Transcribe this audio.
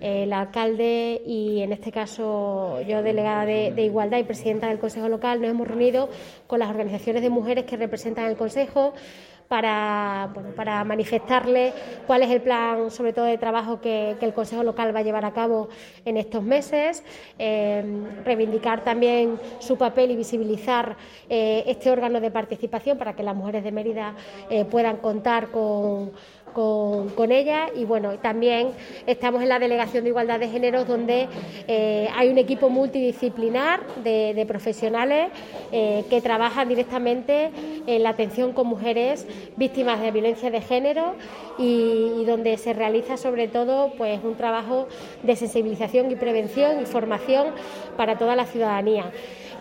el alcalde y, en este caso, yo, delegada de Igualdad y presidenta del Consejo Local, nos hemos reunido con las organizaciones de mujeres que representan el Consejo para manifestarles cuál es el plan, sobre todo de trabajo, que el Consejo Local va a llevar a cabo en estos meses, reivindicar también su papel y visibilizar este órgano de participación para que las mujeres de Mérida puedan contar con ella. Y bueno, también estamos en la Delegación de Igualdad de Género, donde hay un equipo multidisciplinar de profesionales que trabajan directamente en la atención con mujeres víctimas de violencia de género y donde se realiza sobre todo pues un trabajo de sensibilización y prevención y formación para toda la ciudadanía.